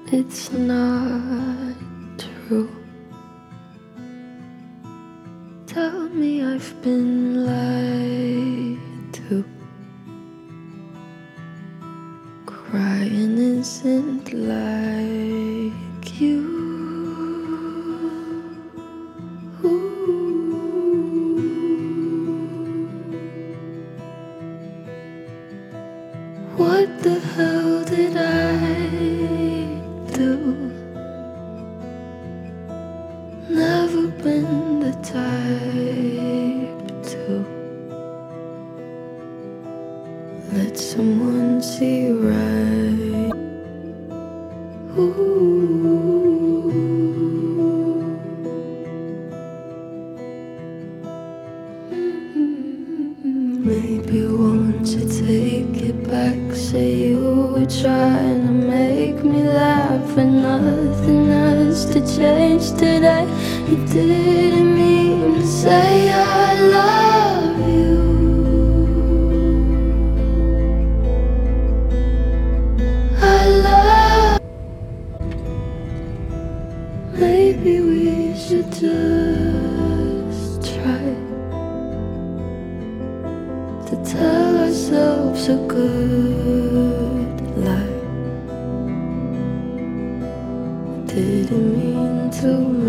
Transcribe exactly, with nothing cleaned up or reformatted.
It's not true. Tell me I've been lied to. Crying isn't like you. What the hell did I do? Never been the type to let someone see right. Ooh. Mm-hmm. Maybe won't you take it back? Say you were trying to make me laugh, and nothing has to change today. You didn't mean to say I love you. I love. Maybe we should just try to tell ourselves a good lie. Didn't mean to